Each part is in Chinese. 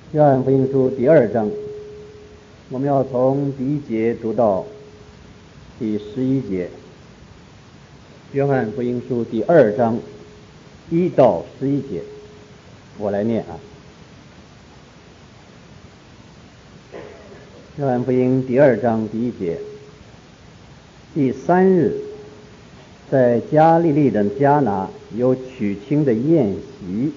约翰福音书第2章，我们要从第1节读到第11节。约翰福音书第2章1到11节，我来念啊。约翰福音第2章第1节，第3日，在加利利的迦拿有娶亲的宴席，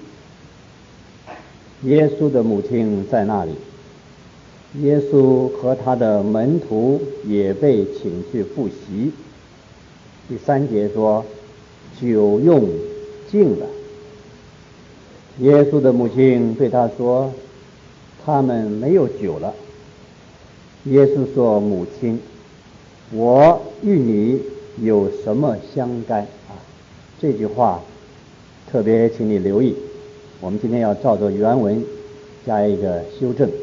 耶稣的母亲在那里，耶稣和他的门徒也被请去赴席。第3节说，酒用尽了。耶稣的母亲对他说，他们没有酒了。耶稣说，母亲，我与你有什么相干啊？这句话特别请你留意，我们今天要照着原文加一个修正。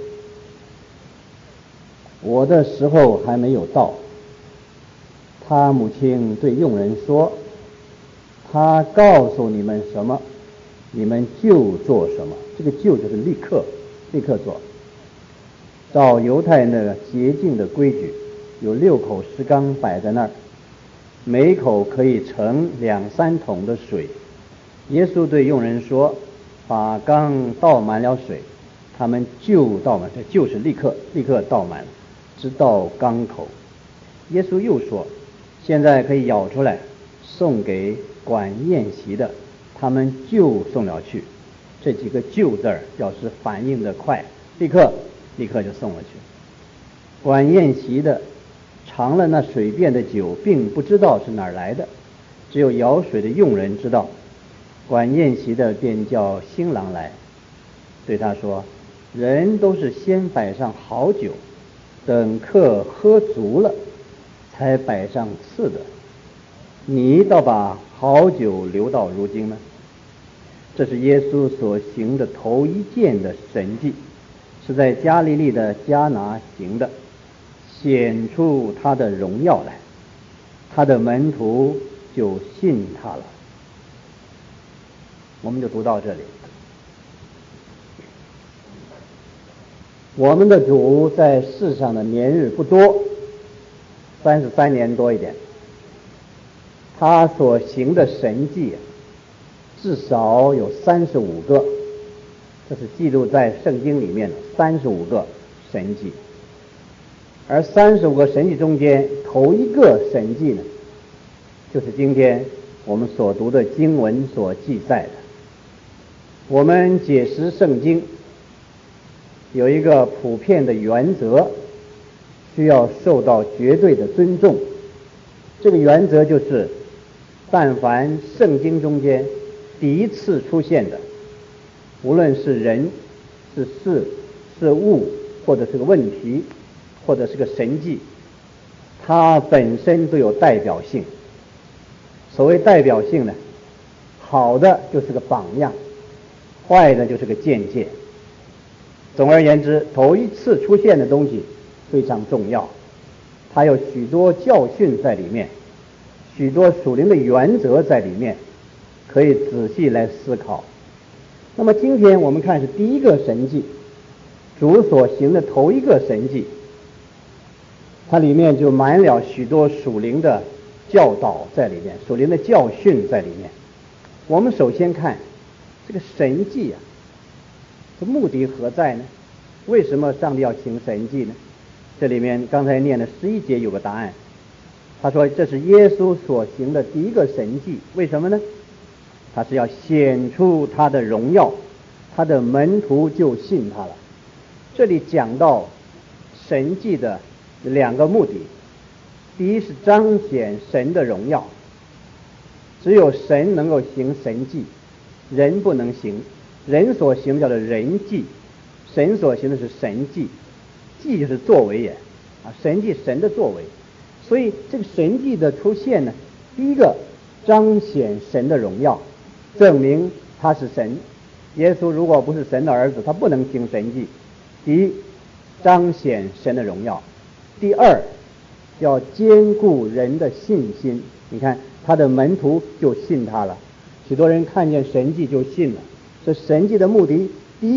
我的时候还没有到。他母亲对佣人说，他告诉你们什么，你们就做什么。这个就就是立刻做。照犹太人的洁净的规矩，有6口石缸摆在那儿，每口可以盛2-3桶的水。耶稣对佣人说，把缸倒满了水，他们就倒满，这就是立刻倒满，直到缸口。耶稣又说，现在可以舀出来，送给管宴席的，他们就送了去。这几个就字儿表示反应的快，立刻就送了去。管宴席的尝了那水变的酒，并不知道是哪儿来的，只有舀水的佣人知道。管宴席的便叫新郎来，对他说，人都是先摆上好酒，等客喝足了才摆上次的，你倒把好酒留到如今呢？这是耶稣所行的头一件的神迹，是在加利利的迦拿行的，显出他的荣耀来，他的门徒就信他了。我们就读到这里。我们的主在世上的年日不多，33年多一点，他所行的神迹至少有35个，这是记录在圣经里面的35个神迹。而35个神迹中间，头一个神迹呢，就是今天我们所读的经文所记载的。我们解释圣经有一个普遍的原则，需要受到绝对的尊重。这个原则就是，但凡圣经中间第一次出现的，无论是人、是事、是物，或者是个问题，或者是个神迹，它本身都有代表性。所谓代表性呢，好的就是个榜样，坏的就是个见解。总而言之，头一次出现的东西非常重要，它有许多教训在里面，许多属灵的原则在里面，可以仔细来思考。那么今天我们看是第一个神迹，主所行的头一个神迹，它里面就满了许多属灵的教导在里面，属灵的教训在里面。我们首先看这个神迹啊，这目的何在呢？为什么上帝要行神迹呢？这里面刚才念的11节有个答案，他说这是耶稣所行的第一个神迹。为什么呢？他是要显出他的荣耀，他的门徒就信他了。这里讲到神迹的2个目的，第一是彰显神的荣耀，只有神能够行神迹，人不能行。人所行的叫做人迹，神所行的是神迹。迹就是作为也啊，神迹神的作为。所以这个神迹的出现呢，第一个彰显神的荣耀，证明他是神。耶稣如果不是神的儿子，他不能行神迹。第一，彰显神的荣耀；第二，要兼顾人的信心。你看他的门徒就信他了，许多人看见神迹就信了。这神迹的目的，第一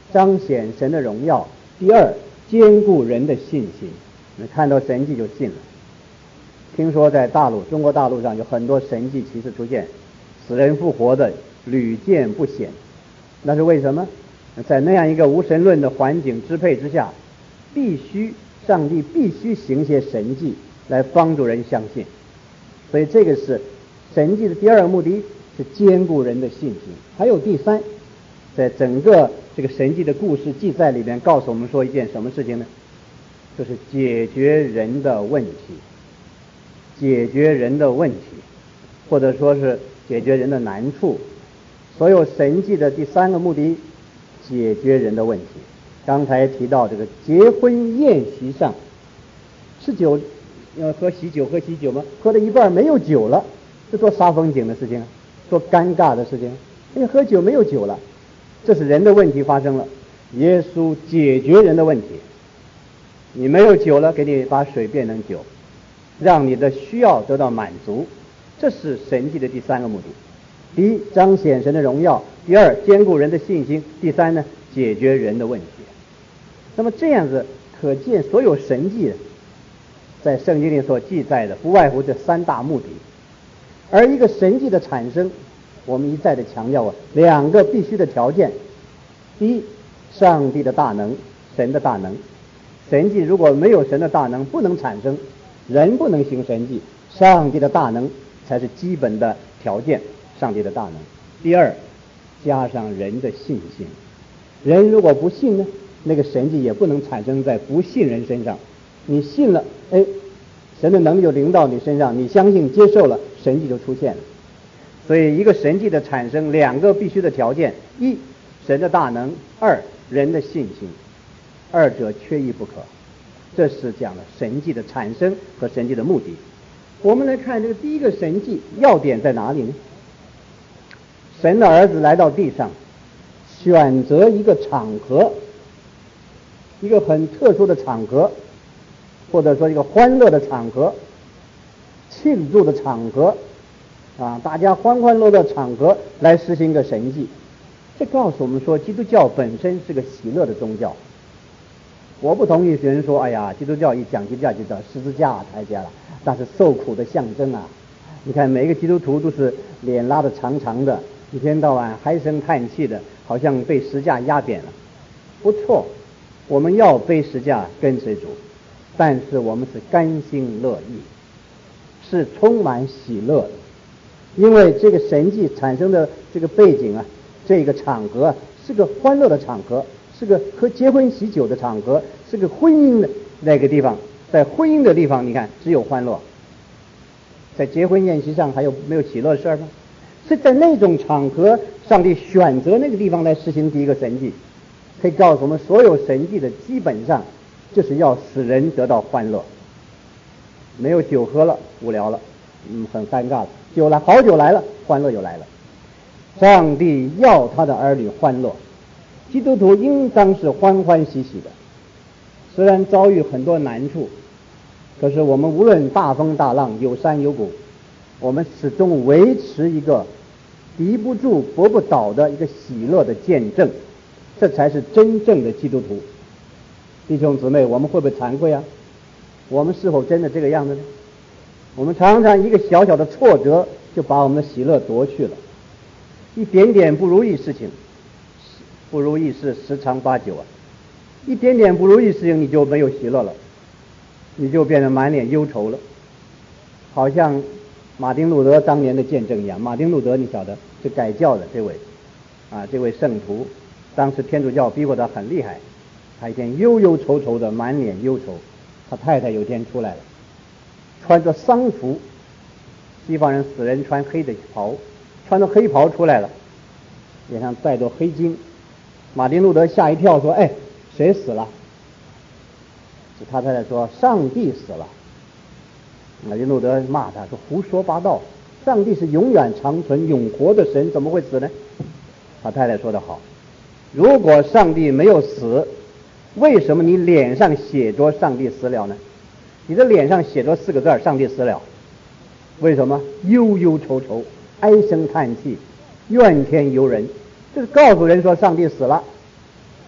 彰显神的荣耀；第二，坚固人的信心。你看到神迹就信了。听说在中国大陆上有很多神迹奇事出现，死人复活的屡见不鲜。那是为什么？在那样一个无神论的环境支配之下，上帝必须行些神迹来帮助人相信。所以这个是神迹的第二个目的，是坚固人的信心。还有第三，在整个这个神迹的故事记载里面告诉我们说一件什么事情呢？就是解决人的问题，解决人的问题，或者说是解决人的难处。所有神迹的第三个目的，解决人的问题。刚才提到这个结婚宴席上吃酒，要喝喜酒吗？喝了一半没有酒了，这多煞风景的事情啊，多尴尬的事情。因为喝酒没有酒了，这是人的问题发生了，耶稣解决人的问题。你没有酒了，给你把水变成酒，让你的需要得到满足，这是神迹的第三个目的。第一，彰显神的荣耀；第二，坚固人的信心；第三呢，解决人的问题。那么这样子可见，所有神迹在圣经里所记载的不外乎这三大目的。而一个神迹的产生，我们一再的强调两个必须的条件。第一，上帝的大能，神的大能。神迹如果没有神的大能不能产生，人不能行神迹，上帝的大能才是基本的条件，上帝的大能。第二，加上人的信心。人如果不信呢，那个神迹也不能产生在不信人身上。你信了，神的能力就临到你身上，你相信接受了，神迹就出现了。所以一个神迹的产生，两个必须的条件：一，神的大能；二，人的信心。二者缺一不可。这是讲了神迹的产生和神迹的目的。我们来看这个第一个神迹要点在哪里呢？神的儿子来到地上，选择一个场合，一个很特殊的场合，或者说一个欢乐的场合，庆祝的场合大家欢欢乐乐场合来实行一个神迹。这告诉我们说，基督教本身是个喜乐的宗教。我不同意有人说，基督教一讲基督教就叫十字架台阶了，那是受苦的象征啊。你看每一个基督徒都是脸拉得长长的，一天到晚唉声叹气的，好像被十字架压扁了。不错，我们要背十字架跟随主，但是我们是甘心乐意，是充满喜乐的。因为这个神迹产生的这个背景这个场合是个欢乐的场合，是个喝结婚喜酒的场合，是个婚姻的那个地方。在婚姻的地方，你看只有欢乐，在结婚宴席上还有没有喜乐的事吗？是在那种场合，上帝选择那个地方来实行第一个神迹。可以告诉我们，所有神迹的基本上就是要使人得到欢乐。没有酒喝了，无聊了，很尴尬了。好酒来了，欢乐就来了。上帝要他的儿女欢乐，基督徒应当是欢欢喜喜的。虽然遭遇很多难处，可是我们无论大风大浪，有山有谷，我们始终维持一个敌不住搏不倒的一个喜乐的见证，这才是真正的基督徒。弟兄姊妹，我们会不会惭愧啊？我们是否真的这个样子呢？我们常常一个小小的挫折就把我们的喜乐夺去了，一点点不如意事情，不如意事十常八九一点点不如意事情你就没有喜乐了，你就变得满脸忧愁了。好像马丁路德当年的见证一样。马丁路德你晓得是改教的这位圣徒，当时天主教逼迫他很厉害，他一天忧忧愁愁的，满脸忧愁。他太太有天出来了，穿着丧服，西方人死人穿黑的袍，穿着黑袍出来了，脸上带着黑巾。马丁路德吓一跳，说：“谁死了？”他太太说：“上帝死了。”马丁路德骂他说：“胡说八道！上帝是永远长存永活的神，怎么会死呢？”他太太说得好，如果上帝没有死，为什么你脸上写着上帝死了呢？你的脸上写着4个字上帝死了，为什么？忧忧愁愁，唉声叹气，怨天尤人，就是告诉人说上帝死了。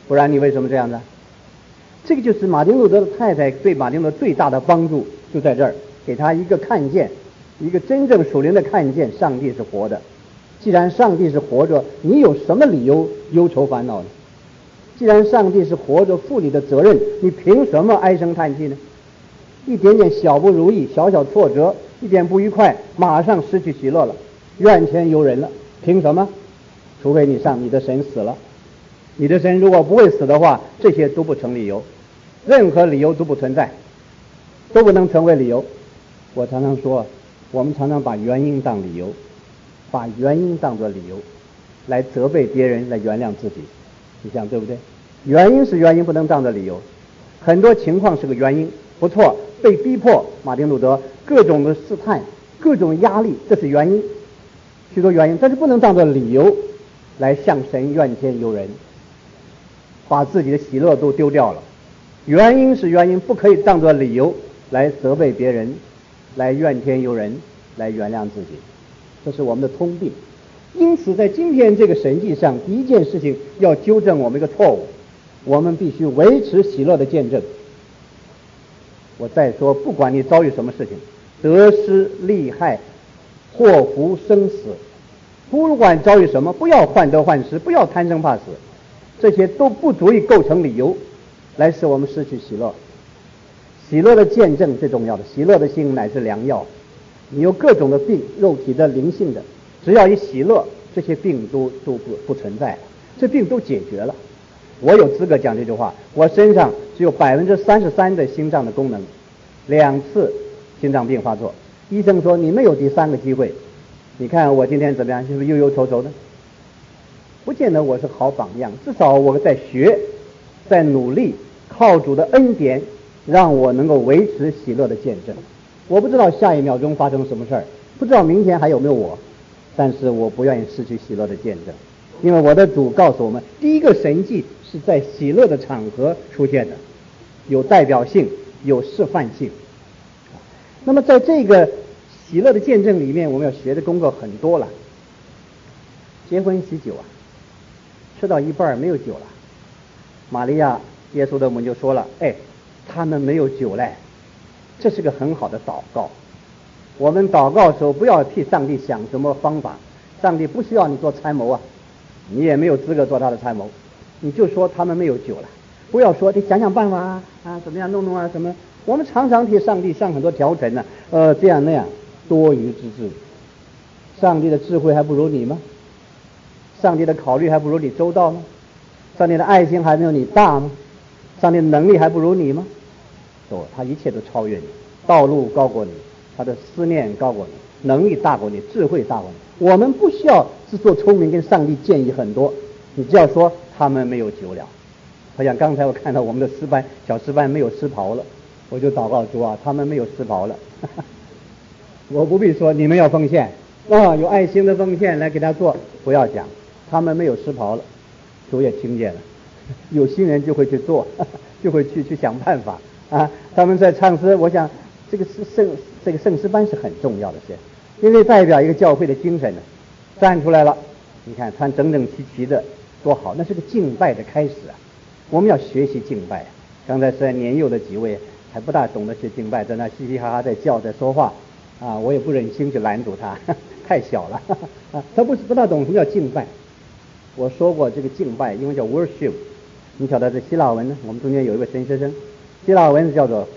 不然你为什么这样呢？这个就是马丁路德的太太对马丁路德最大的帮助，就在这儿，给他一个看见，一个真正属灵的看见，上帝是活的。既然上帝是活着，你有什么理由忧愁烦恼呢？既然上帝是活着，负你的责任，你凭什么唉声叹气呢？一点点小不如意，小小挫折，一点不愉快，马上失去喜乐了，怨天尤人了，凭什么？除非你的神死了。你的神如果不会死的话，这些都不成理由，任何理由都不存在，都不能成为理由。我常常说，我们常常把原因当理由，把原因当作理由来责备别人，来原谅自己。你想对不对？原因是原因，不能当作理由。很多情况是个原因，不错，被逼迫，马丁路德各种的试探，各种压力，这是原因，许多原因，但是不能当作理由来向神怨天尤人，把自己的喜乐都丢掉了。原因是原因，不可以当作理由来责备别人，来怨天尤人，来原谅自己，这是我们的通病。因此在今天这个神迹上，第一件事情要纠正我们一个错误，我们必须维持喜乐的见证。我再说，不管你遭遇什么事情，得失利害，祸福生死，不管遭遇什么，不要患得患失，不要贪生怕死，这些都不足以构成理由来使我们失去喜乐。喜乐的见证最重要的，喜乐的心乃是良药。你有各种的病，肉体的灵性的，只要一喜乐，这些病都不存在了，这病都解决了。我有资格讲这句话，我身上只有33%的心脏的功能，2次心脏病发作，医生说你没有第3个机会。你看我今天怎么样，是不是忧忧愁愁的？不见得我是好榜样，至少我在学，在努力，靠主的恩典让我能够维持喜乐的见证。我不知道下一秒钟发生什么事儿，不知道明天还有没有我，但是我不愿意失去喜乐的见证，因为我的主告诉我们，第一个神迹是在喜乐的场合出现的，有代表性，有示范性。那么在这个喜乐的见证里面，我们要学的功课很多了。结婚喜酒啊，吃到一半没有酒了，玛利亚耶稣的母亲就说了，他们没有酒嘞。这是个很好的祷告。我们祷告的时候不要替上帝想什么方法，上帝不需要你做参谋啊，你也没有资格做他的参谋，你就说他们没有酒了，不要说得想想办法啊，怎么样弄啊什么。我们常常替上帝上很多条程呢，这样那样，多余之至。上帝的智慧还不如你吗？上帝的考虑还不如你周到吗？上帝的爱心还没有你大吗？上帝的能力还不如你吗？他一切都超越你，道路高过你，他的思念高过你，能力大过你，智慧大过你。我们不需要自作聪明跟上帝建议很多，你只要说他们没有酒了。好像刚才我看到我们的诗班小诗班没有诗袍了，我就祷告主啊，他们没有诗袍了。我不必说你们要奉献有爱心的奉献来给他做，不要讲他们没有诗袍了，主也听见了，有心人就会去做，就会去想办法他们在唱诗，我想这个圣诗班是很重要的事，因为代表一个教会的精神呢，站出来了，你看穿整整齐齐的多好，那是个敬拜的开始啊！我们要学习敬拜。刚才是年幼的几位还不大懂得学敬拜，在那嘻嘻哈哈在叫在说话我也不忍心去拦住他，太小了他不大懂什么叫敬拜。我说过这个敬拜因为叫 worship， 你晓得这希腊文呢，我们中间有一位神学生，希腊文叫做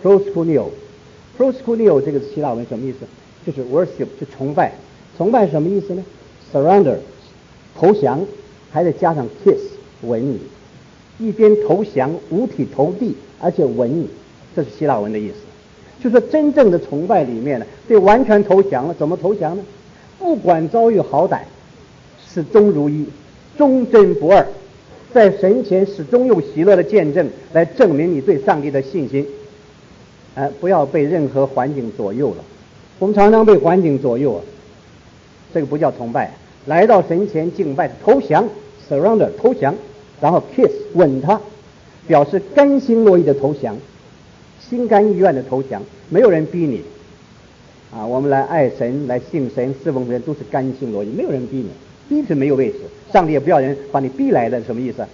proskuneo 这个希腊文什么意思？就是 worship， 就崇拜。崇拜什么意思呢？ surrender， 投降，还得加上 kiss， 吻你，一边投降五体投地，而且吻你，这是希腊文的意思。就是真正的崇拜里面呢，对完全投降了。怎么投降呢？不管遭遇好歹，始终如一，忠贞不二，在神前始终用喜乐的见证来证明你对上帝的信心。不要被任何环境左右了。我们常常被环境左右这个不叫崇拜。来到神前敬拜，投降 surrender 投降，然后 kiss 吻他，表示甘心乐意的投降，心甘意愿的投降，没有人逼你我们来爱神，来信神，侍奉神都是甘心乐意，没有人逼你，逼是没有位置，上帝也不要人把你逼来的，什么意思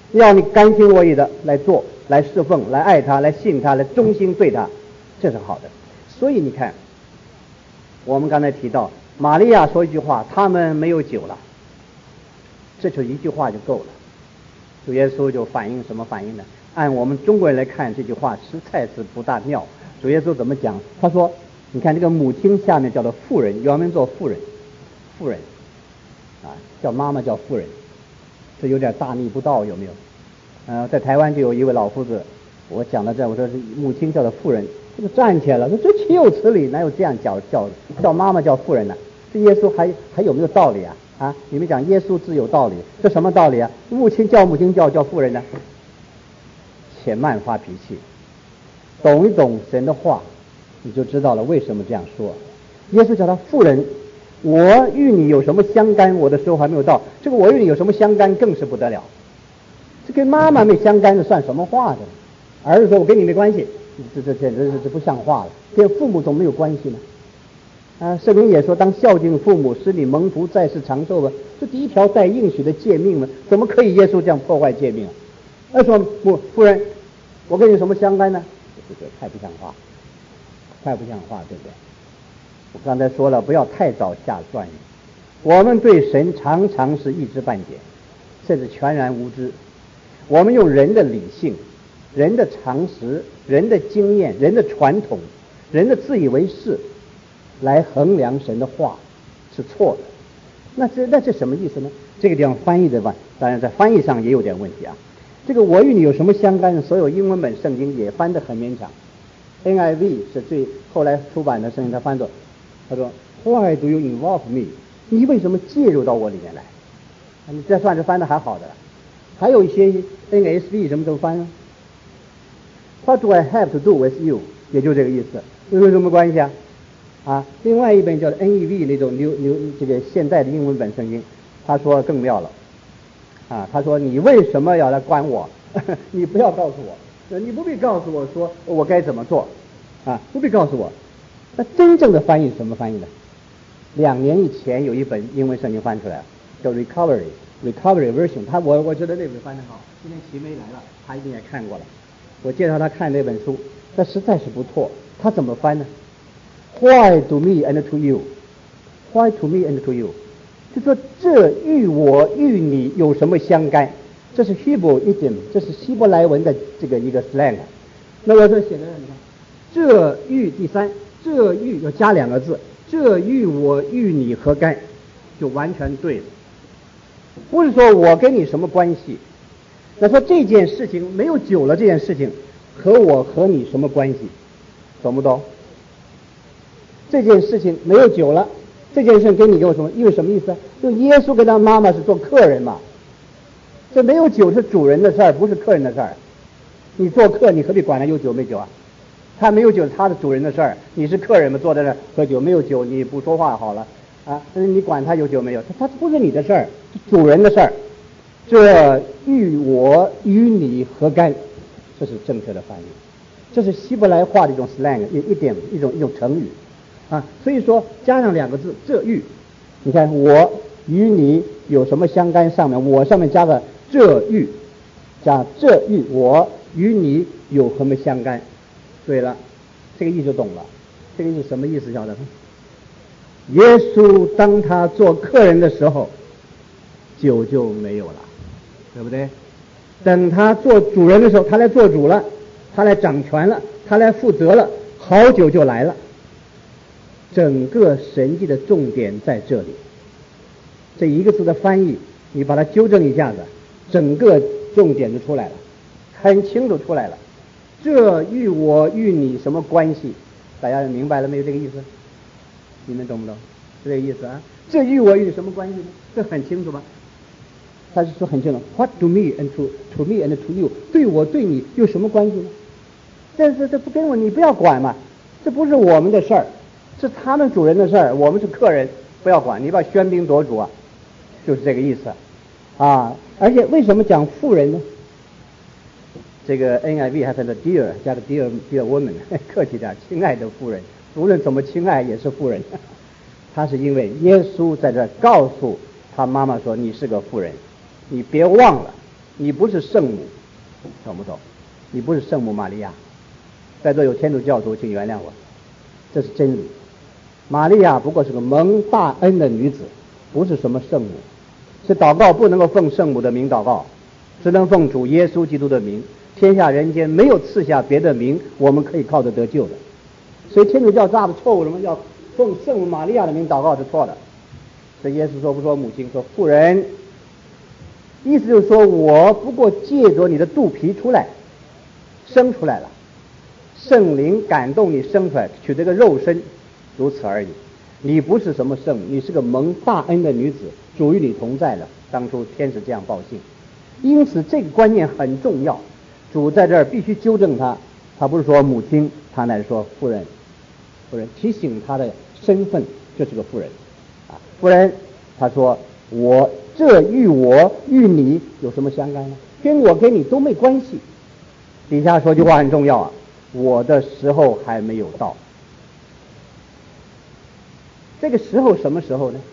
要你甘心乐意的来做，来侍奉，来爱他，来信他，来忠心对他，这是好的。所以你看，我们刚才提到玛利亚说一句话，他们没有酒了，这就一句话就够了。主耶稣就反应什么反应呢？按我们中国人来看，这句话实在是不大妙。主耶稣怎么讲？他说你看这个母亲下面叫做妇人，原文做妇人，妇人啊，叫妈妈叫妇人，这有点大逆不道，有没有？在台湾就有一位老夫子，我讲到这，我说是母亲叫做妇人，这个站起来了，说这岂有此理？哪有这样叫妈妈叫妇人呢？这耶稣还有没有道理啊？啊，你们讲耶稣自有道理，这什么道理啊？母亲叫妇人呢？且慢发脾气，懂一懂神的话，你就知道了为什么这样说。耶稣叫他妇人，我与你有什么相干？我的时候还没有到。这个我与你有什么相干更是不得了，这跟妈妈没相干的算什么话的？儿子说我跟你没关系，这简直是不像话了。跟父母总没有关系呢。啊，圣经也说当孝敬父母，使你蒙福在世长寿吧，这第一条带应许的诫命嘛，怎么可以耶稣这样破坏诫命啊？他说夫人，我跟你什么相干呢？这太不像话，太不像话，对不对？我刚才说了，不要太早下断语。我们对神常常是一知半解，甚至全然无知。我们用人的理性、人的常识、人的经验、人的传统、人的自以为是来衡量神的话，是错的。那这什么意思呢？这个地方翻译的吧，当然在翻译上也有点问题啊。这个我与你有什么相干？所有英文本圣经也翻得很勉强。NIV 是最后来出版的圣经，他翻作，他说 Why do you involve me？ 你为什么介入到我里面来？你这算是翻得还好的了。还有一些 NSB 什么都翻了 What do I have to do with you？ 也就这个意思，有什么关系啊？啊，另外一本叫 NEV 那种这个现代的英文本圣经，他说更妙了。啊，他说你为什么要来管我？你不要告诉我，你不必告诉我说我该怎么做，啊，不必告诉我。那真正的翻译是什么翻译呢？2年以前有一本英文圣经翻出来，叫 Recovery Version。我觉得那本翻得好。今天齐梅来了，他一定也看过了。我介绍他看那本书，那实在是不错。他怎么翻呢 ？Why to me and to you？ Why to me and to you？就说这与我与你有什么相干？这是 Hebrew idiom， 这是希伯来文的这个一个 slang。那我这写的你看，这与第三，这与要加2个字，这与我与你何干？就完全对了。不是说我跟你什么关系，那说这件事情没有酒了，这件事情和我和你什么关系？懂不懂？这件事情没有酒了。这件事跟你跟我说，因为什么意思？就耶稣跟他妈妈是做客人嘛，这没有酒是主人的事儿，不是客人的事儿。你做客，你何必管他有酒没酒啊？他没有酒，他是主人的事儿。你是客人嘛，坐在那儿喝酒，没有酒你不说话好了啊？你管他有酒没有？他不是你的事儿，是主人的事儿。这与我与你何干？这是正确的翻译，这是希伯来话的一种 slang， 一种成语。啊，所以说加上2个字，这与，你看我与你有什么相干？上面我上面加个这与，加这与我与你有什么相干？对了，这个意就懂了。这个是什么意思？晓得吗？耶稣当他做客人的时候，酒就没有了，对不对？等他做主人的时候，他来做主了，他来掌权了，他来负责了，好酒就来了。整个神迹的重点在这里，这一个字的翻译，你把它纠正一下子，整个重点就出来了，很清楚出来了。这与我与你什么关系？大家明白了没有？这个意思，你们懂不懂？是这个意思啊？这与我与你什么关系呢？这很清楚吧？他是说很清楚 ，What to me and to me and to you， 对我对你有什么关系呢？这不跟我，你不要管嘛，这不是我们的事儿。是他们主人的事儿，我们是客人，不要管，你不要喧宾夺主啊，就是这个意思啊。而且为什么讲妇人呢？这个 NIV 还分的 dear 加个 dear woman， 客气点，亲爱的妇人，无论怎么亲爱也是妇人。他是因为耶稣在这告诉他妈妈说，你是个妇人，你别忘了你不是圣母，懂不懂？你不是圣母玛利亚。在座有天主教徒，请原谅我，这是真理。玛利亚不过是个蒙大恩的女子，不是什么圣母。是祷告不能够奉圣母的名祷告，只能奉主耶稣基督的名。天下人间没有赐下别的名，我们可以靠着得救的。所以天主教大的错误，什么叫奉圣母玛利亚的名祷告是错的。所以耶稣说不说母亲，说妇人，意思就是说我不过借着你的肚皮出来，生出来了，圣灵感动你生出来，取这个肉身，如此而已。你不是什么圣母，你是个蒙大恩的女子，主与你同在了。当初天使这样报信，因此这个观念很重要。主在这儿必须纠正他，他不是说母亲，他乃是说妇人，妇人提醒他的身份，这是个妇人啊，妇人。他说我这与你有什么相干呢？跟我跟你都没关系。底下说句话很重要啊，我的时候还没有到。这个时候什么时候呢？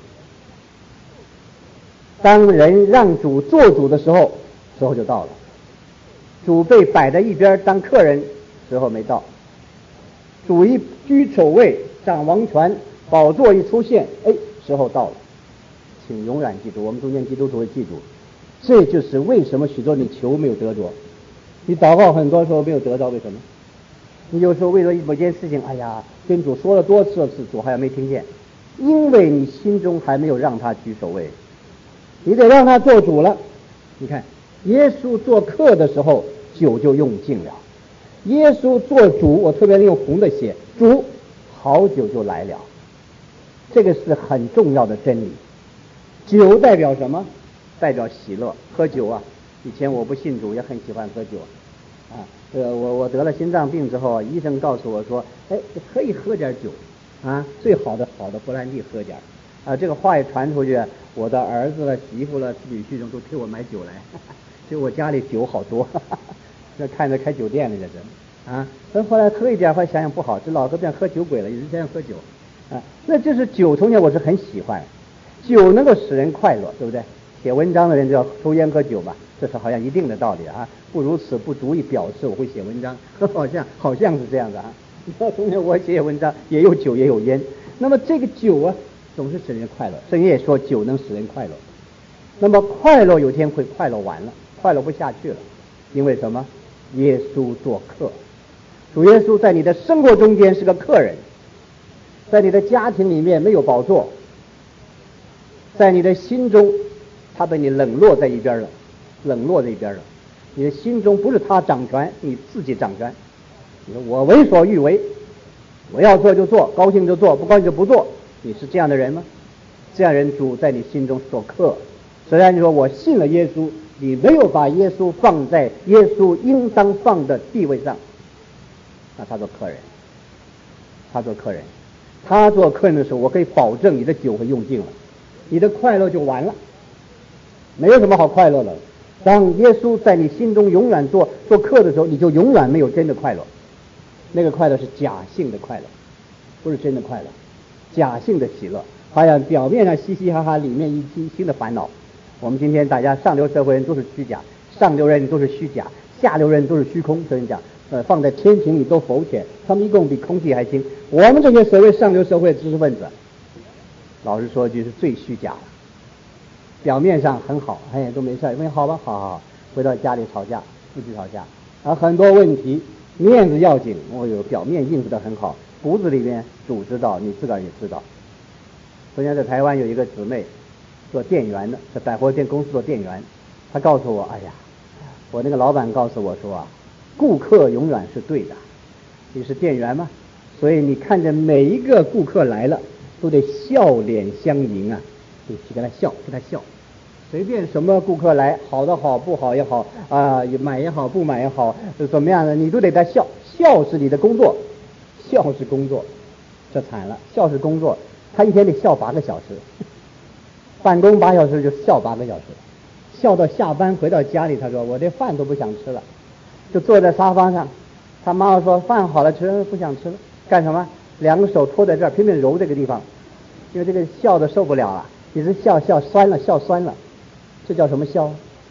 当人让主做主的时候，时候就到了。主被摆在一边当客人，时候没到。主一居首位，掌王权，宝座一出现，时候到了。请永远记住，我们中间基督徒会记住，这就是为什么许多你求没有得着，你祷告很多时候没有得着，为什么？你有时候为了某件事情，哎呀，跟主说了多次，主还没听见，因为你心中还没有让他居首位，你得让他做主了。你看耶稣做客的时候，酒就用尽了；耶稣做主，我特别用红的写主，好酒就来了。这个是很重要的真理。酒代表什么？代表喜乐。喝酒啊，以前我不信主，也很喜欢喝酒啊。我得了心脏病之后，医生告诉我说，可以喝点酒啊，最好的勃兰地喝点啊。这个话一传出去，我的儿子了、媳妇了、女婿都替我买酒来，所以我家里酒好多。这看着开酒店了，这是啊。但后来喝一点，后来想想不好，这老喝变喝酒鬼了，一直这样喝酒啊。那就是酒，从前我是很喜欢。酒能够使人快乐，对不对？写文章的人就要抽烟喝酒吧，这是好像一定的道理啊。不如此，不足以表示我会写文章，好像是这样的啊。你说从前我写文章也有酒也有烟，那么这个酒啊，总是使人快乐。圣经也说酒能使人快乐。那么快乐有天会快乐完了，快乐不下去了，因为什么？耶稣做客，主耶稣在你的生活中间是个客人，在你的家庭里面没有宝座。在你的心中，他被你冷落在一边了，你的心中不是他掌权，你自己掌权。你说我为所欲为，我要做就做，高兴就做，不高兴就不做。你是这样的人吗？这样人主在你心中做客。虽然你说我信了耶稣，你没有把耶稣放在耶稣应当放的地位上，那他做客人。他做客人的时候，我可以保证你的酒会用尽了。你的快乐就完了，没有什么好快乐了。当耶稣在你心中永远做客的时候，你就永远没有真的快乐。那个快乐是假性的快乐，不是真的快乐，假性的喜乐，好像表面上嘻嘻哈哈，里面一新的烦恼。我们今天大家上流社会人都是虚假，上流人都是虚假，下流人都是虚空。所以讲，放在天平里都否浅，他们一共比空气还轻。我们这些所谓上流社会知识分子，老实说句是最虚假的，表面上很好，都没事，因为好吧，好，回到家里吵架，夫妻吵架，很多问题，面子要紧，表面应付得很好，骨子里面主知道，你自个儿也知道。昨天在台湾有一个姊妹做店员的，在百货店公司做店员，她告诉我，我那个老板告诉我说顾客永远是对的，你是店员吗？所以你看着每一个顾客来了，都得笑脸相迎啊，就去跟他笑，随便什么顾客来，好的好，不好也好啊，买也好，不买也好，怎么样的，你都得他笑，笑是你的工作，笑是工作，这惨了，笑是工作，他一天得笑8个小时，办公8小时就笑8个小时，笑到下班回到家里，他说我这饭都不想吃了，就坐在沙发上，他妈妈说饭好了吃，不想吃了，干什么？2个手托在这儿，拼命揉这个地方，因为这个笑的受不了了，一直笑酸了，这叫什么笑？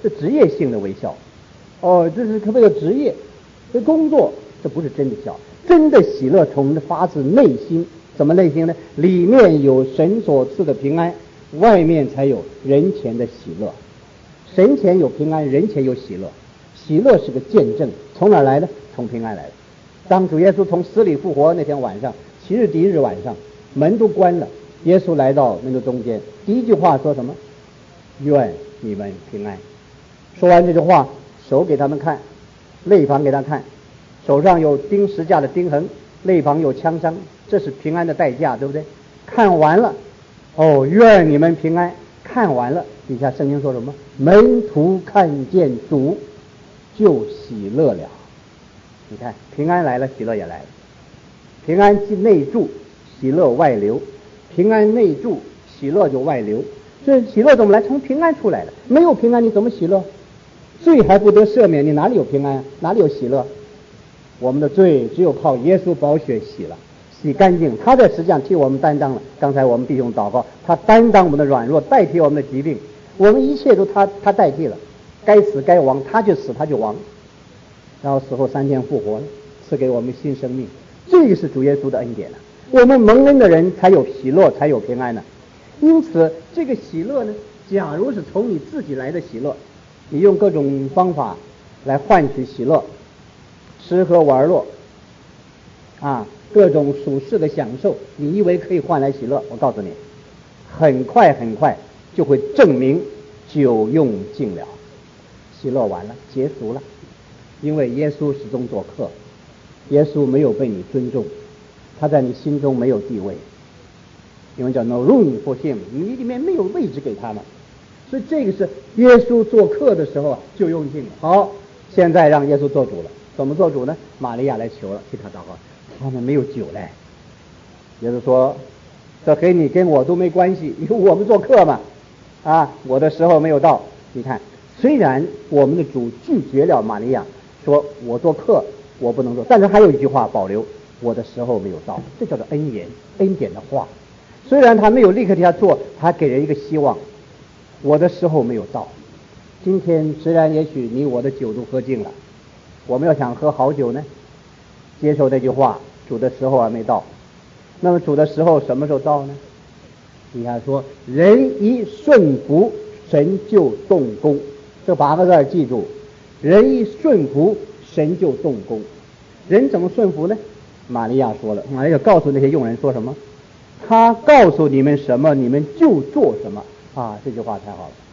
这职业性的微笑。这是可不可以职业？这工作，这不是真的笑。真的喜乐从发自内心，什么内心呢？里面有神所赐的平安，外面才有人前的喜乐。神前有平安，人前有喜乐。喜乐是个见证，从哪来的？从平安来的。当主耶稣从死里复活那天晚上，7日第1日晚上，门都关了，耶稣来到那个中间，第一句话说什么？愿你们平安。说完这句话，手给他们看，肋旁给他看，手上有钉十架的钉痕，肋旁有枪伤，这是平安的代价，对不对？看完了，愿你们平安。看完了，底下圣经说什么？门徒看见主就喜乐了。你看，平安来了，喜乐也来了。平安即内住，喜乐外流。平安内住，喜乐就外流。所以喜乐怎么来？从平安出来的。没有平安，你怎么喜乐？罪还不得赦免，你哪里有平安？哪里有喜乐？我们的罪只有靠耶稣宝血洗了，洗干净。他在实际上替我们担当了。刚才我们弟兄祷告，他担当我们的软弱，代替我们的疾病。我们一切都他代替了，该死该亡，他就死，他就亡。然后死后3天复活了，赐给我们新生命。这个是主耶稣的恩典了。我们蒙恩的人才有喜乐，才有平安呢。因此，这个喜乐呢，假如是从你自己来的喜乐，你用各种方法来换取喜乐，吃喝玩乐各种属世的享受，你以为可以换来喜乐？我告诉你，很快就会证明久用尽了，喜乐完了，结束了。因为耶稣始终做客，耶稣没有被你尊重，他在你心中没有地位，因为叫 no room for him， 你里面没有位置给他们。所以这个是耶稣做客的时候就用尽了。好，现在让耶稣做主了。怎么做主呢？玛利亚来求了，替他祷告。他们没有酒嘞。耶稣说，这和你跟我都没关系，因为我们做客嘛。我的时候没有到。你看，虽然我们的主拒绝了玛利亚，说我做客我不能做，但是还有一句话保留，我的时候没有到。这叫做恩言，恩典的话。虽然他没有立刻替他做，他给人一个希望，我的时候没有到。今天虽然也许你我的酒都喝尽了，我们要想喝好酒呢，接受这句话，主的时候还没到。那么主的时候什么时候到呢？底下说，人一顺服，神就动工。这8个字记住，人一顺服，神就动工。人怎么顺服呢？玛利亚说了，玛利亚告诉那些佣人说什么？他告诉你们什么，你们就做什么。这句话太好了。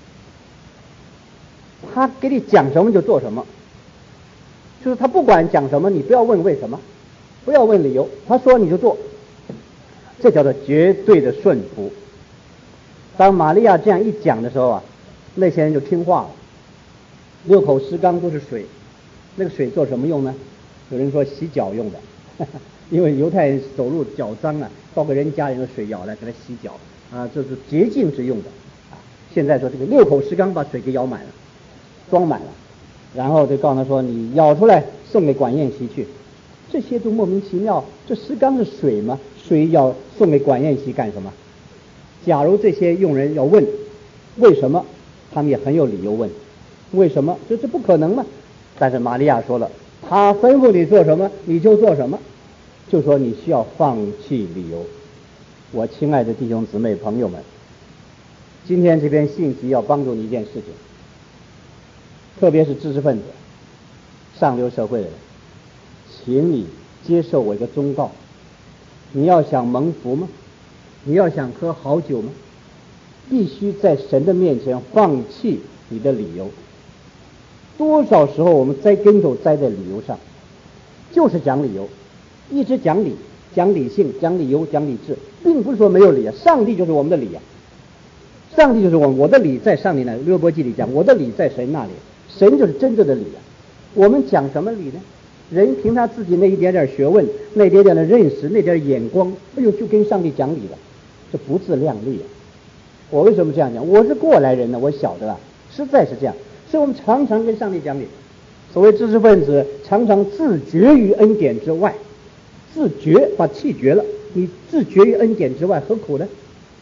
他给你讲什么就做什么，就是他不管讲什么，你不要问为什么，不要问理由，他说你就做，这叫做绝对的顺服。当玛利亚这样一讲的时候那些人就听话了。6口石缸都是水，那个水做什么用呢？有人说洗脚用的，因为犹太人走路脚脏包括人家人的水舀来给他洗脚这是洁净之用的现在说这个6口石缸把水给舀满了，装满了，然后就告诉他说，你舀出来送给管宴席去。这些都莫名其妙，这石缸是水吗？水要送给管宴席干什么？假如这些佣人要问为什么，他们也很有理由问为什么，这不可能嘛。但是玛利亚说了，他吩咐你做什么你就做什么，就说你需要放弃理由。我亲爱的弟兄姊妹朋友们，今天这篇信息要帮助你一件事情，特别是知识分子、上流社会的人，请你接受我一个忠告。你要想蒙福吗？你要想喝好酒吗？必须在神的面前放弃你的理由。多少时候我们栽跟头栽在理由上，就是讲理由，一直讲理，讲理性，讲理由，讲理智，并不是说没有理上帝就是我们的理上帝就是我的理在上帝那里。约伯记里讲，我的理在神那里，神就是真正的理我们讲什么理呢？人凭他自己那一点点学问，那一点点的认识，那点眼光，就跟上帝讲理了，这不自量力我为什么这样讲？我是过来人呢，我晓得实在是这样。所以我们常常跟上帝讲理。所谓知识分子，常常自绝于恩典之外，自绝把气绝了，你自绝于恩典之外，何苦呢？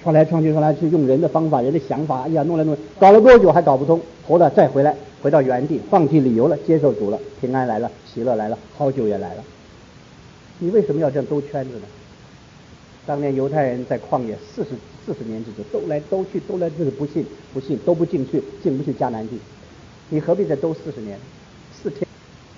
创来创去，用人的方法、人的想法，哎呀，弄来弄去，搞了多久还搞不通，头了再回来，回到原地，放弃理由了，接受主了，平安来了，喜乐来了，好久也来了。你为什么要这样兜圈子呢？当年犹太人在旷野40年之久，兜来兜去，就是不信，都不进去迦南地。你何必再兜40年？4天。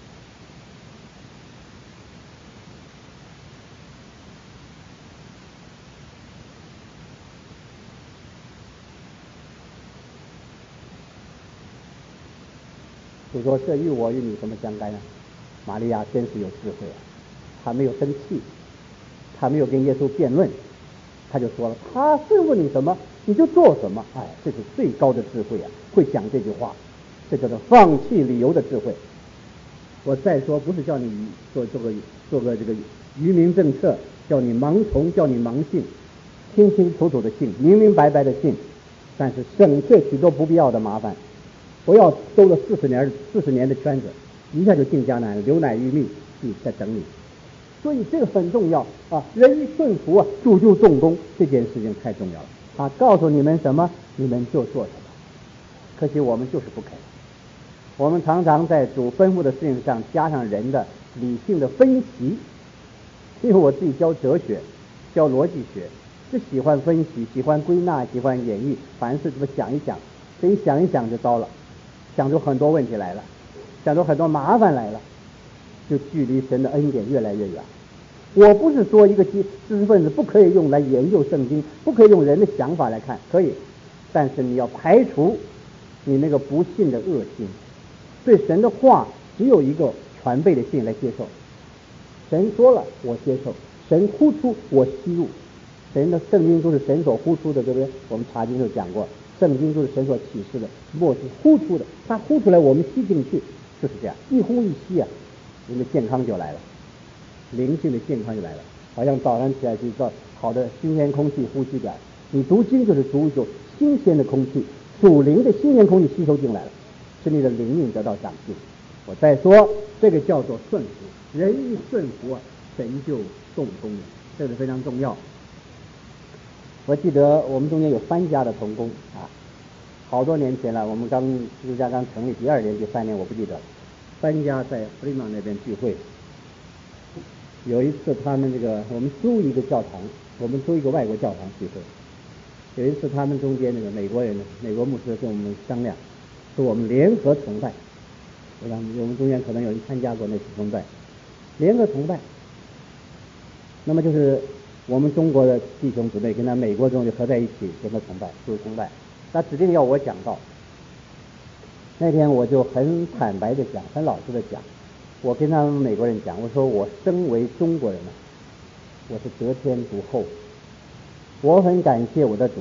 就说这与我与你什么相干啊？玛利亚真是有智慧啊，她没有生气，她没有跟耶稣辩论，她就说了，她吩咐你什么你就做什么。哎，这是最高的智慧啊！会讲这句话，这叫做放弃理由的智慧。我再说，不是叫你做个这个愚民政策，叫你盲从，叫你盲信，清清楚楚的信，明明白白的信，但是省却许多不必要的麻烦。不要兜了40年的圈子，一下就进迦南了，流奶与蜜在等你。所以这个很重要啊！人一顺服啊，主就动工，这件事情太重要了。他告诉你们什么，你们就做什么。可惜我们就是不肯，我们常常在主吩咐的事情上加上人的理性的分析。因为我自己教哲学，教逻辑学，是喜欢分析，喜欢归纳，喜欢演绎，凡事怎么想一想，这一想一想就糟了。想出很多问题来了，想出很多麻烦来了，就距离神的恩典越来越远。我不是说一个知识分子不可以用来研究圣经，不可以用人的想法来看，可以，但是你要排除你那个不信的恶心。对神的话只有一个全备的信来接受，神说了我接受，神呼出我吸入，神的圣经都是神所呼出的，对不对？我们查经就讲过，圣经都是神所启示的，默是呼出的，他呼出来我们吸进去，就是这样，一呼一吸啊，人的健康就来了，灵性的健康就来了。好像早上起来就到好的新鲜空气呼吸感，你读经就是读一种新鲜的空气，属灵的新鲜空气吸收进来了，使你的灵命得到长进。我再说，这个叫做顺服，人一顺服啊，神就动工了，这个非常重要。我记得我们中间有3家的同工啊，好多年前了，我们基督家刚成立第2年第3年我不记得了，3家在弗里曼那边聚会。有一次他们我们租一个教堂，我们租一个外国教堂聚会。有一次他们中间美国牧师跟我们商量，说我们联合崇拜。我想我们中间可能有人参加过那次崇拜，联合崇拜。那么就是我们中国的弟兄姊妹跟他美国中就合在一起联合崇拜，就是崇拜。他指定要我讲道，那天我就很坦白的讲，很老实的讲，我跟他们美国人讲，我说我身为中国人呢，我是得天独厚，我很感谢我的主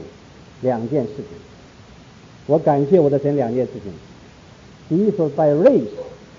2件事情，我感谢我的神2件事情。第一说 by race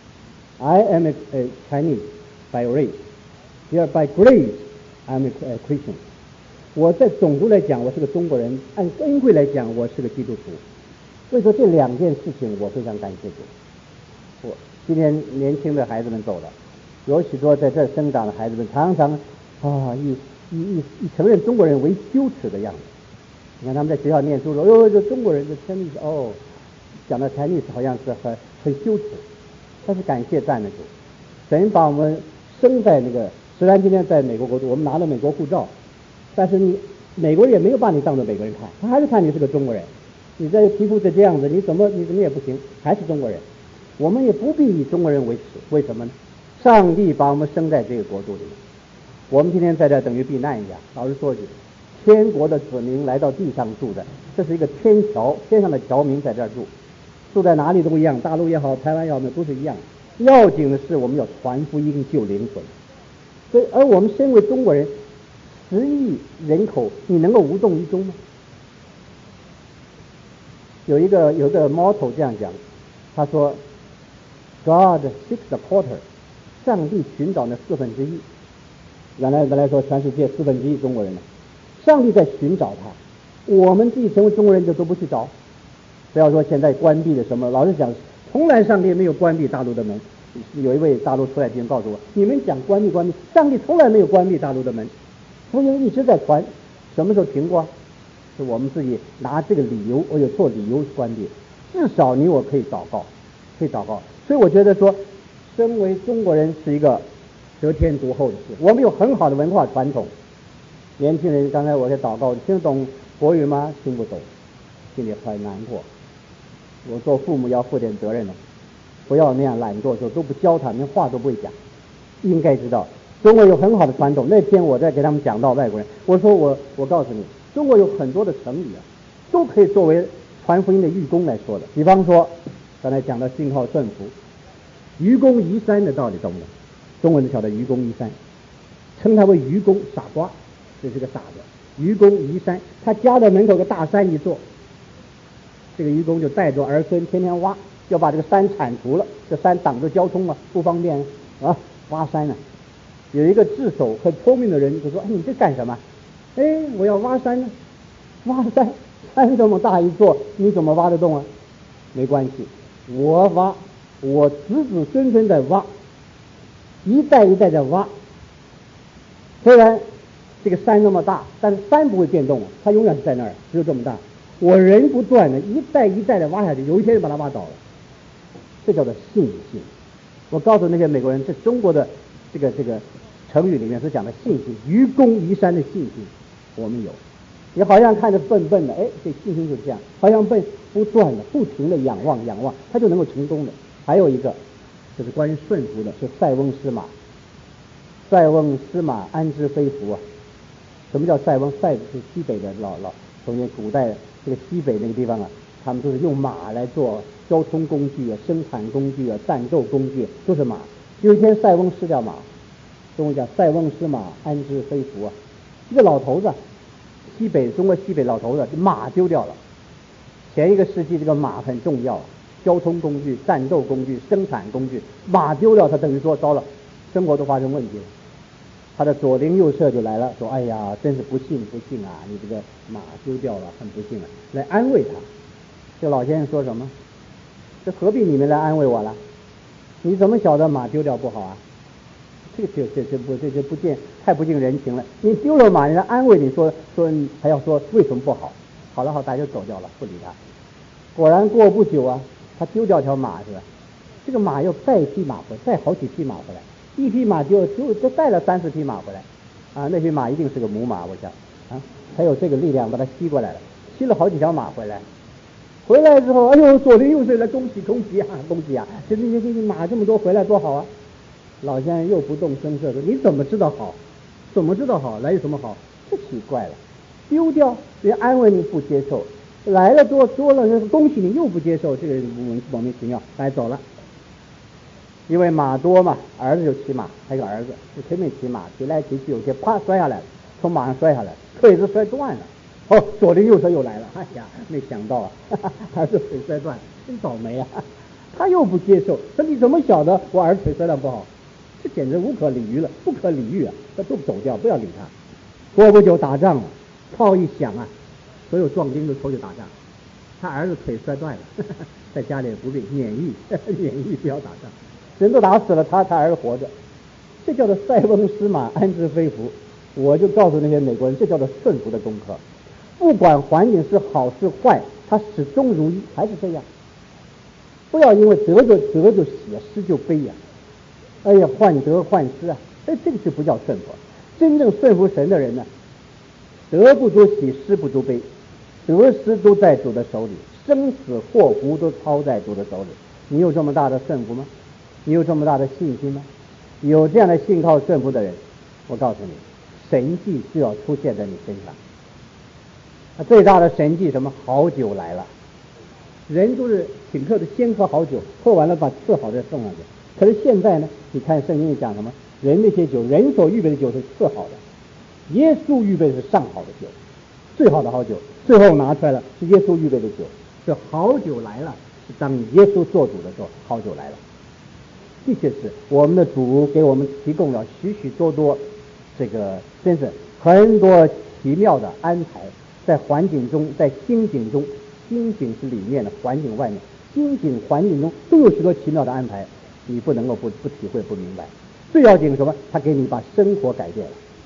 I am a Chinese by race， 第二 by grace I am a Christian。 我在种族来讲我是个中国人，按恩惠来讲我是个基督徒。所以说这2件事情我非常感谢主。我今天年轻的孩子们走了，有许多在这儿生长的孩子们常常以承认中国人为羞耻的样子。你看他们在学校念书的时候，这中国人的 Chinese 讲到 Chinese 好像是很羞耻。但是感谢赞美主，神把我们生在虽然今天在美国国度，我们拿了美国护照，但是美国人也没有把你当作美国人看，他还是看你是个中国人。你这皮肤是这样子，你怎么也不行，还是中国人。我们也不必以中国人为耻，为什么呢？上帝把我们生在这个国度里面，我们今天在这等于避难一样。老实说句，天国的子民来到地上住的，这是一个天桥，天上的侨民在这儿住在哪里都一样，大陆也好，台湾也好，都是一样。要紧的是我们要传福音救灵魂。所以，而我们身为中国人，10亿人口，你能够无动于衷吗？有一个 motto 这样讲，他说 God seeks the porter， 上帝寻找那1/4。原来说全世界1/4中国人呢，上帝在寻找他，我们自己成为中国人就都不去找。不要说现在关闭的什么，老实讲，从来上帝没有关闭大陆的门。有一位大陆出来的人告诉我，你们讲关闭，上帝从来没有关闭大陆的门，福音一直在传，什么时候停过？ 是我们自己拿这个理由，我有做理由观点，至少你我可以祷告，可以祷告。所以我觉得说，身为中国人是一个得天独厚的事，我们有很好的文化传统。年轻人刚才我在祷告，听得懂国语吗？听不懂，心里很难过。我做父母要负点责任的，不要那样懒惰，说都不教他，连话都不会讲。应该知道，中国有很好的传统。那天我在给他们讲到外国人，我说我告诉你，中国有很多的成语啊，都可以作为传福音的愚公来说的。比方说，刚才讲到信号顺服，愚公移山的道理懂不懂？中文都晓得愚公移山，称他为愚公傻瓜，这是个傻子。愚公移山，他家的门口个大山一座，这个愚公就带着儿孙天天挖，要把这个山铲除了，这山挡着交通嘛，不方便啊，挖山呢。有一个智手很聪明的人就说：“哎，你这干什么？哎，我要挖山呢。挖山，山这么大一座，你怎么挖得动啊？没关系，我挖，我子子孙孙在挖，一代一代在挖。虽然这个山那么大，但是山不会变动，它永远是在那儿，只有这么大。我人不断的一代一代的挖下去，有一天就把它挖倒了。这叫做信心。我告诉那些美国人，这中国的这个成语里面是讲的信心，愚公移山的信心，我们有。也好像看着笨笨的，哎，这信心就是这样，好像笨，不断的不停的仰望，他就能够成功的。还有一个就是关于顺服的，是塞翁失马。塞翁失马，安知非福啊？什么叫塞翁？塞是西北的老从前古代这个西北那个地方啊，他们都是用马来做交通工具啊、生产工具啊、战斗工具，都是马。有一天塞翁失掉马，中国讲塞翁失马，安知非福啊？一个老头子，中国西北老头子，马丢掉了。前一个世纪这个马很重要，交通工具、战斗工具、生产工具，马丢掉，他等于说糟了，生活都发生问题了。他的左邻右舍就来了，说：“哎呀，真是不幸啊！你这个马丢掉了，很不幸啊！”来安慰他。这老先生说什么？这何必你们来安慰我了？你怎么晓得马丢掉不好啊？这不见太不近人情了。你丢了马，人家安慰你说还要说为什么不好？好了，大家就走掉了，不理他。果然过不久啊，他丢掉条马是吧？这个马又带一匹马回来，带好几匹马回来。一匹马就带了3-4匹马回来，啊，那匹马一定是个母马，我想，啊，才有这个力量把它吸过来了，吸了好几条马回来。回来之后，哎呦，左邻右舍来恭喜啊！这马这么多回来多好啊！老先生又不动声色说：“你怎么知道好？怎么知道好？来有什么好？这奇怪了，丢掉别安慰你不接受，来了多了恭喜你又不接受，这个人莫名其妙，来走了。”因为马多嘛，儿子就骑马，还有个儿子就拼命骑马，骑来骑去，有些啪摔下来了，从马上摔下来，腿子摔断了。哦，左邻右舍又来了，哎呀，没想到啊，儿子腿摔断，真倒霉啊！他又不接受，说你怎么晓得我儿子腿摔断不好？这简直无可理喻了，不可理喻啊！他都走掉，不要理他。过不久打仗了，炮一响啊，所有壮丁都出去打仗。他儿子腿摔断了，在家里也不必免疫，不要打仗。人都打死了，他儿子活着，这叫做塞翁失马，安知非福。我就告诉那些美国人，这叫做顺服的功课。不管环境是好是坏，他始终如一，还是这样。不要因为得就喜，失就悲呀。哎呀，患得患失啊！哎，这个就不叫顺服。真正顺服神的人呢，得不足喜，失不足悲，得失都在主的手里，生死祸福都操在主的手里。你有这么大的顺服吗？你有这么大的信心吗？有这样的信靠顺服的人，我告诉你，神迹就要出现在你身上。最大的神迹什么？好酒来了。人都是请客的，先喝好酒，喝完了把次好的送上去。可是现在呢，你看圣经里讲什么？人那些酒，人所预备的酒是次好的，耶稣预备的是上好的酒，最好的好酒，最后拿出来了是耶稣预备的酒。这好酒来了，是当耶稣做主的时候，好酒来了。的确是我们的主给我们提供了许许多多这个真是很多奇妙的安排，在环境中，在心境中，心境是里面的，环境外面，心境环境中都有许多奇妙的安排，你不能够不体会不明白。最要紧什么？他给你把生活改变了，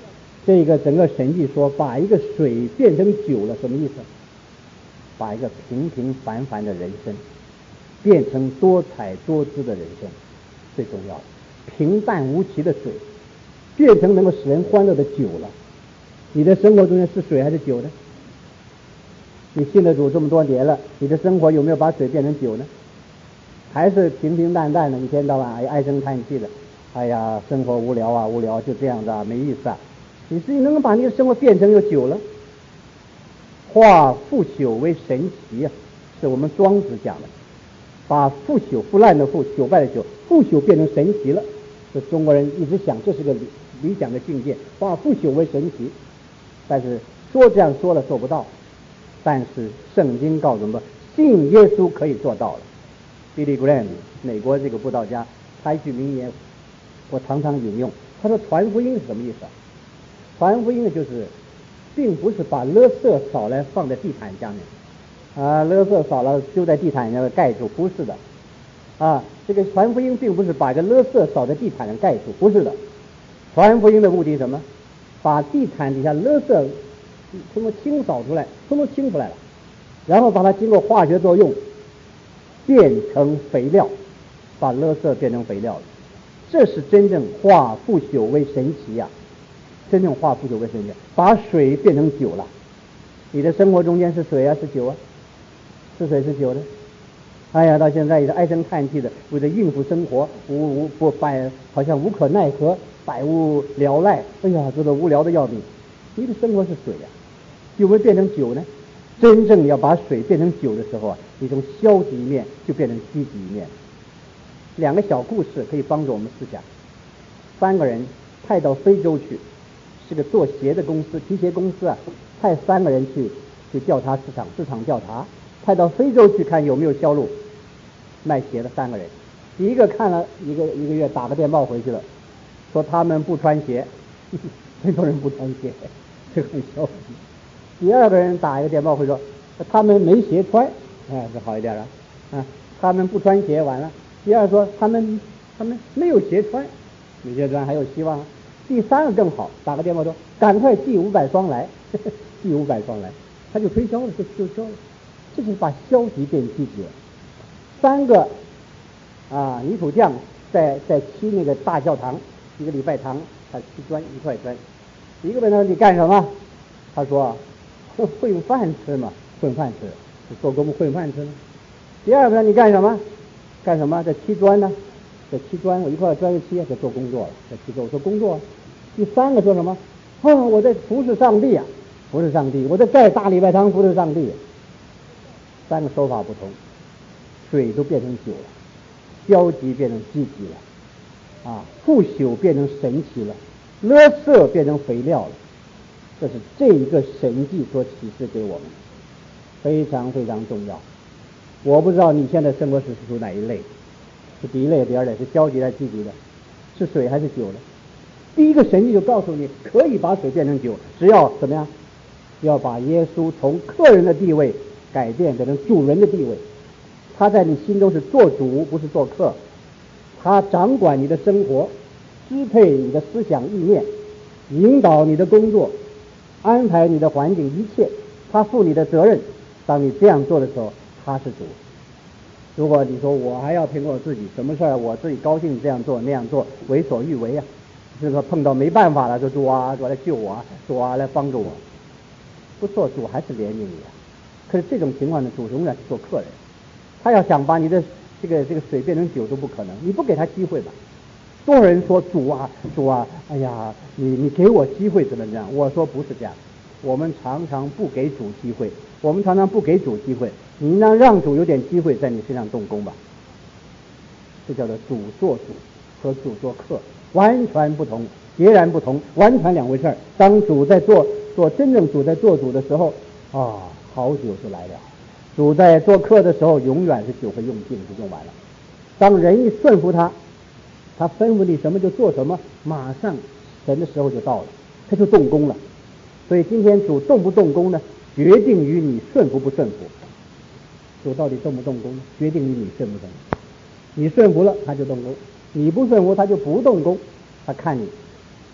这个整个神迹说把一个水变成酒了，什么意思？把一个平平凡凡的人生变成多彩多姿的人生，最重要的平淡无奇的水变成能够使人欢乐的酒了。你的生活中间是水还是酒呢？你信了主这么多年了，你的生活有没有把水变成酒呢？还是平平淡淡的，一天到晚唉声叹气的，哎呀，生活无聊啊，无聊，就这样子啊，没意思啊。你自己能够把你的生活变成有酒了，化腐朽为神奇啊，是我们庄子讲的，把腐朽腐烂的腐朽败的朽，腐朽变成神奇了。这中国人一直想这是个理想的境界，化腐朽为神奇，但是说这样说了做不到，但是圣经告诉我们，信耶稣可以做到了。Billy Graham 美国这个布道家，他一句名言我常常引用，他说传福音是什么意思啊？传福音的就是并不是把垃圾扫来放在地毯下面啊，垃圾扫了丢在地毯上盖住，不是的啊。这个传福音并不是把一个垃圾扫在地毯上盖住，不是的。传福音的目的是什么？把地毯底下垃圾通过清扫出来，通通清出来了，然后把它经过化学作用变成肥料，把垃圾变成肥料了。这是真正化腐朽为神奇呀！真正化腐朽为神奇，把水变成酒了。你的生活中间是水啊，是酒啊？是水是酒的？哎呀，到现在也是唉声叹气的，为了应付生活，好像无可奈何，百无聊赖。哎呀，这个无聊的要命。你的生活是水啊，有没有变成酒呢？真正要把水变成酒的时候啊，你从消极一面就变成积极一面。两个小故事可以帮助我们思想。3个人派到非洲去，是个做鞋的公司，皮鞋公司啊，派3个人去调查市场调查，派到非洲去看有没有销路卖鞋的3个人。第一个看了一个月，打个电报回去了，说他们不穿鞋，非洲人不穿鞋，这个很消极。第2个人打一个电报回说他们没鞋穿，哎，这好一点了啊，他们不穿鞋完了。第2说他们没有鞋穿，没鞋穿还有希望啊。第3个更好，打个电话说赶快寄500双来，寄500双来，他就推销了，就销了。这就是把消极变积极了。3个泥土匠在砌那个大教堂，一个礼拜堂，他砌砖1块砖。一个问他你干什么？他说混饭吃嘛，混饭吃，做工混饭吃呢。第2个你干什么？干什么？在砌砖呢，在砌砖，我1块砖砌，在做工作了，在砌砖，我说工作。第3个说什么？我在服侍上帝啊，服侍上帝，我在盖大礼拜堂服侍上帝。3个说法不同，水都变成酒了，消极变成积极了，腐朽变成神奇了，垃圾变成肥料了。这是这一个神迹所启示给我们，非常非常重要。我不知道你现在生活是属哪一类，是第1类第2类，是消极还是积极的，是水还是酒的？第一个神迹就告诉你可以把水变成酒，只要怎么样？要把耶稣从客人的地位改变成主人的地位，他在你心中是做主不是做客，他掌管你的生活，支配你的思想意念，引导你的工作，安排你的环境，一切他负你的责任。当你这样做的时候，他是主。如果你说我还要凭我自己，什么事儿我自己高兴这样做那样做，为所欲为啊，这个碰到没办法了就主啊，主来救我啊，主啊来帮助我，不做主还是怜悯你啊。可是这种情况呢，主永远是做客人，他要想把你的这个水变成酒都不可能，你不给他机会吧。多少人说主啊，哎呀，你给我机会怎么这样？我说不是这样，我们常常不给主机会，你应当让主有点机会在你身上动工吧。这叫做主做主和主做客，完全不同，截然不同，完全2回事儿。当主在做真正主在做主的时候，好酒就来了；主在做客的时候，永远是酒会用尽，就用完了。当人一顺服他吩咐你什么就做什么，马上神的时候就到了，他就动工了。所以今天主动不动工呢，决定于你顺服不顺服。主到底动不动工，决定于你顺不顺服。你顺服了他就动工，你不顺服他就不动工，他看你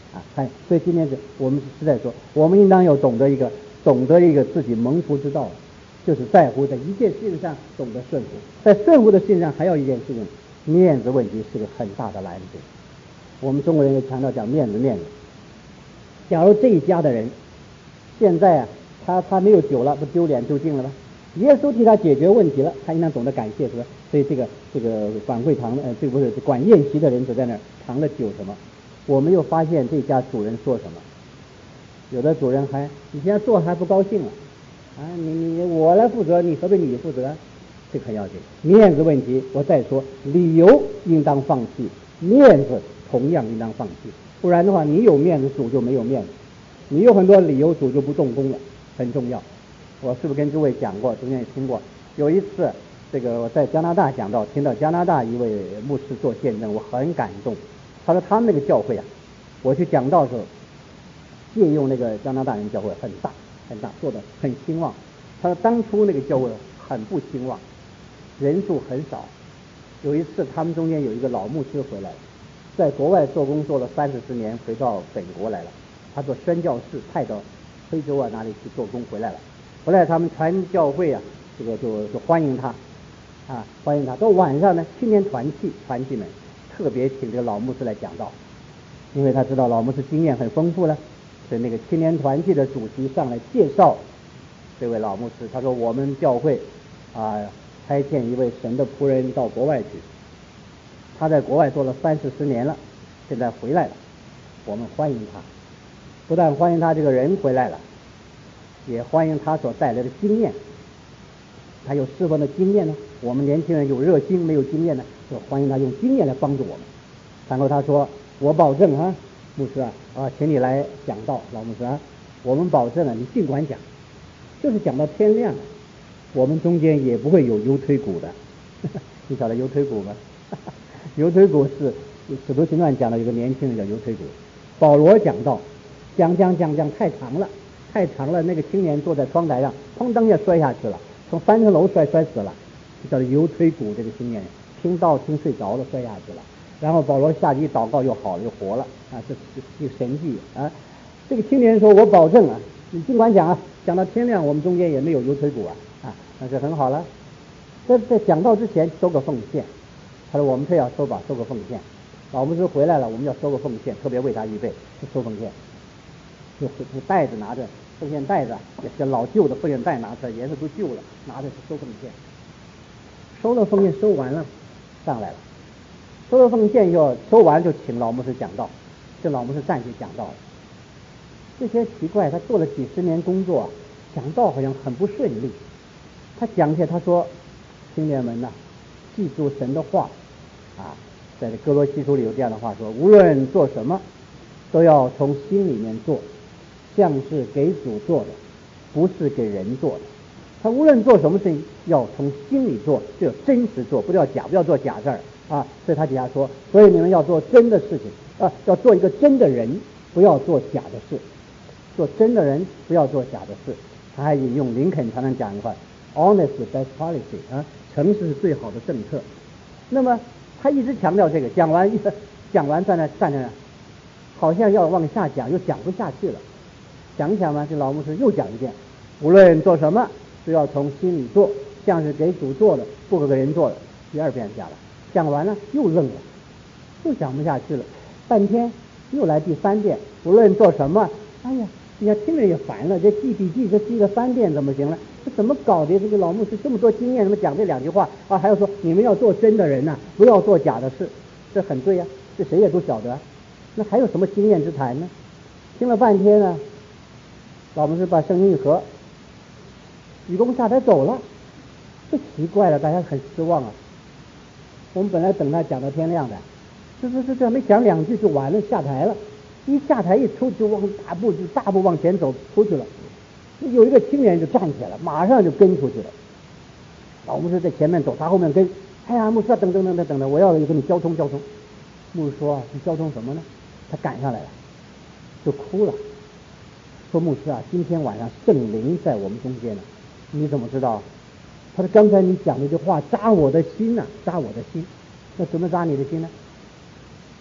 所以今天我们是在说，我们应当要懂得一个自己蒙福之道，就是在乎在一件事情上懂得顺服，在顺服的事情上还有一件事情，面子问题是个很大的拦子。我们中国人也强调讲面子。假如这一家的人现在他没有酒了，不丢脸丢尽了吗？耶稣替他解决问题了，他应当懂得感谢，是吧？所以这个管会堂这个不是管宴席的人就在那儿尝了酒什么？我们又发现这家主人说什么？有的主人你现在做还不高兴了你我来负责，你何必你负责？这很要紧。面子问题，我再说，理由应当放弃，面子同样应当放弃，不然的话，你有面子，主就没有面子；你有很多理由，主就不动工了，很重要。我是不是跟诸位讲过？中间也听过。有一次，我在加拿大讲到，听到加拿大一位牧师做见证，我很感动。他说他们那个教会我去讲道的时候，借用那个加拿大人教会很大，做得很兴旺。他说当初那个教会很不兴旺，人数很少。有一次他们中间有一个老牧师回来了，在国外做工做了30年，回到本国来了。他做宣教士，派到非洲哪里去做工回来了。回来他们传教会就欢迎他欢迎他。到晚上呢，青年团契们特别请这个老牧师来讲道，因为他知道老牧师经验很丰富了，所以那个青年团契的主席上来介绍这位老牧师。他说我们教会差遣一位神的仆人到国外去，他在国外做了30年了，现在回来了，我们欢迎他。不但欢迎他这个人回来了，也欢迎他所带来的经验。他有释放的经验呢，我们年轻人有热心没有经验呢，就欢迎他用经验来帮助我们。然后他说我保证牧师请你来讲道，老牧师我们保证你尽管讲，就是讲到天亮我们中间也不会有油推骨的你晓得油推骨吗？油推骨是使徒行传讲的，有个年轻人叫油推骨。保罗讲道讲太长了，那个青年坐在窗台上砰当一下摔下去了，从3层楼摔死了，就叫做油推骨。这个青年听道听睡着了，摔下去了。然后保罗下去一祷告又好了，又活了这是一个神迹这个青年说我保证你尽管讲讲到天亮，我们中间也没有油推骨那就很好了。在讲道之前收个奉献，他说我们这要收个奉献。老牧师回来了，我们要收个奉献，特别为他预备收奉献，就袋子拿着奉献袋子，也是老旧的奉献袋拿出来，颜色都旧了，拿着去收奉献。收了奉献收完了，上来了，收了奉献以后收完就请老牧师讲道，这老牧师站起讲道了。这些奇怪，他做了几十年工作讲道好像很不顺利。他讲起来他说青年们记住神的话在哥罗西书里有这样的话说，无论做什么都要从心里面做，像是给主做的，不是给人做的。他无论做什么事情要从心里做，就要真实做，不要做假事所以他底下说，所以你们要做真的事情要做一个真的人，不要做假的事。做真的人，不要做假的事。他还引用林肯常常讲一句话 ，honest best policy 诚实是最好的政策。那么他一直强调这个，讲完站在那好像要往下讲，又讲不下去了。讲嘛，这老牧师又讲一遍，无论做什么都要从心里做，像是给主做的，不给人做的。第2遍讲了，讲完了又愣了，又讲不下去了。半天又来第3遍，无论做什么，哎呀，你看听着也烦了，这记笔记这记了3遍怎么行了？这怎么搞的？这个老牧师这么多经验，怎么讲这2句话还要说你们要做真的人不要做假的事，这很对这谁也都晓得。那还有什么经验之谈呢？听了半天老牧师把声音一合，愚公下台走了。这奇怪了，大家很失望我们本来等他讲到天亮的，这没讲2句就完了，下台了。一下台一出就往大步往前走出去了。有一个青年就站起来了，马上就跟出去了。老牧师在前面走，他后面跟。哎呀，牧师等，我要跟你交通。牧师说你交通什么呢？他赶上来了，就哭了，说牧师今天晚上圣灵在我们中间呢。你怎么知道？他说刚才你讲那句话扎我的心扎我的心。那怎么扎你的心呢？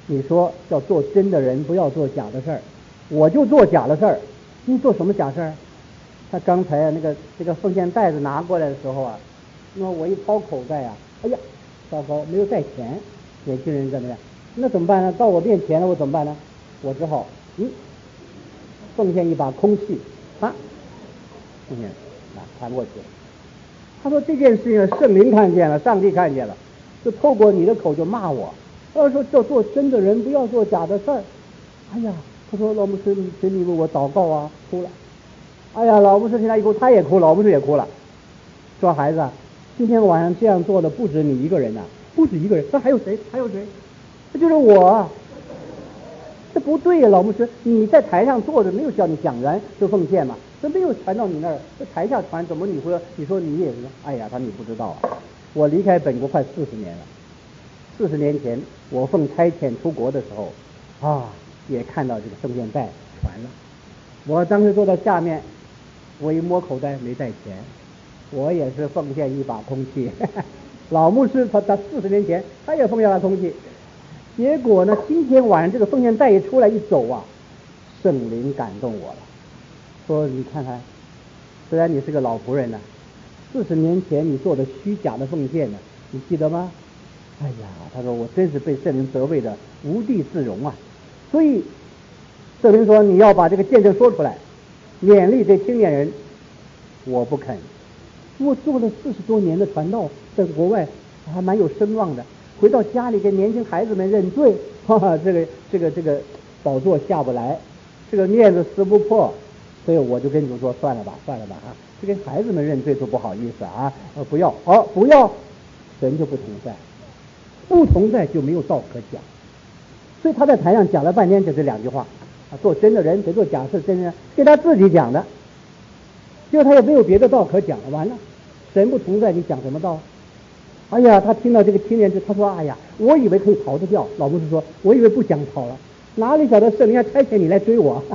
你说要做真的人，不要做假的事儿，我就做假的事儿。你做什么假事儿？他刚才这个奉献袋子拿过来的时候啊，那我一掏口袋啊，哎呀，糟糕，没有带钱。年轻人怎么样？那怎么办呢？到我面前了，我怎么办呢？我只好奉献一把空气，奉献传过去了。他说这件事情圣灵看见了，上帝看见了，就透过你的口就骂我。他说要做真的人，不要做假的事儿。哎呀，他说老牧师，请你为我祷告啊，哭了。哎呀，老牧师听他一哭，他也哭，老牧师也哭了。说孩子，今天晚上这样做的不止你一个人呐，不止一个人，那还有谁？还有谁？这就是我。这不对呀，老牧师，你在台上坐着，没有叫你讲员就奉献嘛，这没有传到你那儿，这台下传，怎么你说你也是？哎呀，他你不知道啊，我离开本国快40年了。40年前我奉差遣出国的时候啊，也看到这个奉献袋传了。我当时坐在下面，我一摸口袋没带钱，我也是奉献一把空气。老牧师他40年前他也奉献了空气。结果呢，今天晚上这个奉献袋一出来一走啊，圣灵感动我了，说你看看，虽然你是个老仆人呢，40年前你做的虚假的奉献呢，你记得吗？哎呀，他说我真是被圣灵责备的无地自容啊。所以圣灵说你要把这个见证说出来，勉励这青年人。我不肯，我做了40多年的传道，在国外还蛮有声望的。回到家里给年轻孩子们认罪，这个宝座下不来，这个面子撕不破，所以我就跟主说算了吧啊，这跟孩子们认罪都不好意思啊，不要，神就不同在，不同在就没有道可讲。所以他在台上讲了半天就这2句话啊，做真的人别做假事真人，给他自己讲的，结果他也没有别的道可讲了，完了，神不同在，你讲什么道？哎呀，他听到这个青年他说：“哎呀，我以为可以逃得掉。”老牧师说：“我以为不想逃了，哪里晓得圣灵还差遣你来追我，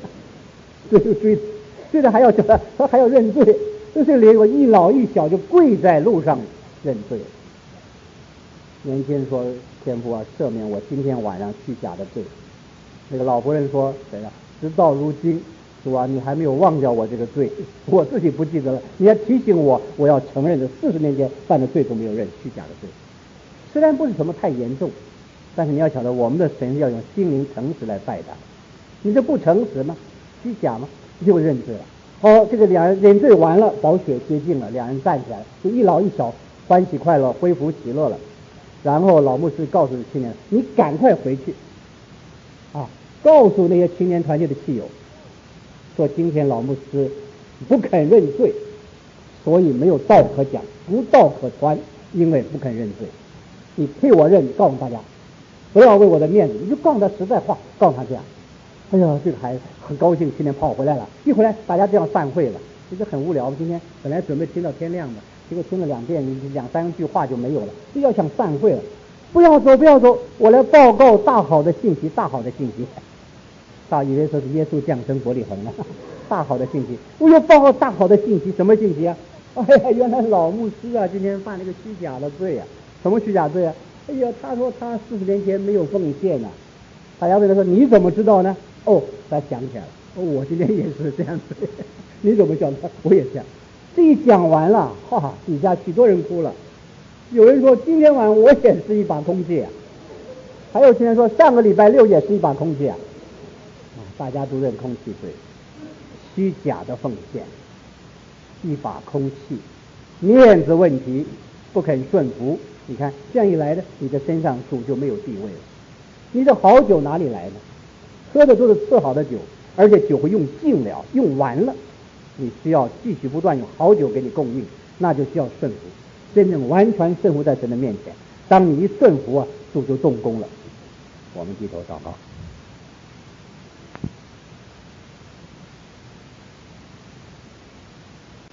追的还要他还要认罪，就是连我一老一小就跪在路上认罪。”年轻人说：“天父啊，赦免我今天晚上虚假的罪。”那个老仆人说：“谁呀？直到如今。”主啊，你还没有忘掉我这个罪，我自己不记得了，你要提醒我，我要承认的40年前犯的罪都没有认，虚假的罪。虽然不是什么太严重，但是你要晓得，我们的神要用心灵诚实来拜他。你这不诚实吗？虚假吗？就认罪了。好，这个2人认罪完了，宝血接近了，2人站起来，就一老一小欢喜快乐，恢复喜乐了。然后老牧师告诉青年：“你赶快回去啊，告诉那些青年团契的契友。”说今天老牧师不肯认罪，所以没有道可讲，无道可传，因为不肯认罪。你替我认，告诉大家，不要为我的面子，你就告诉他实在话，告诉他这样。哎呀，这个孩子很高兴，今天跑回来了，一回来大家这样散会了，其实很无聊。今天本来准备听到天亮的，结果听了2遍，2、3句话就没有了，就要想散会了。不要走，我来报告大好的信息，大好的信息。大以为说是耶稣降生伯利恒了，大好的信息，我要报告大好的信息，什么信息啊？哎呀，原来老牧师啊，今天犯了个虚假的罪啊，什么虚假罪啊？哎呀，他说他40年前没有奉献啊。大家问他说你怎么知道呢？哦，他想起来了，我今天也是这样子。你怎么晓得？我也这样。这一讲完了，底下许多人哭了。有人说今天晚上我也是一把空气啊，还有青年说上个礼拜6也是一把空气啊。大家都认空气罪，虚假的奉献，一把空气，面子问题，不肯顺服。你看这样一来呢，你的身上主就没有地位了。你的好酒哪里来呢？喝的都是次好的酒，而且酒会用尽了，用完了，你需要继续不断用好酒给你供应，那就需要顺服，真正完全顺服在神的面前。当你一顺服啊，主就动工了。我们低头祷告。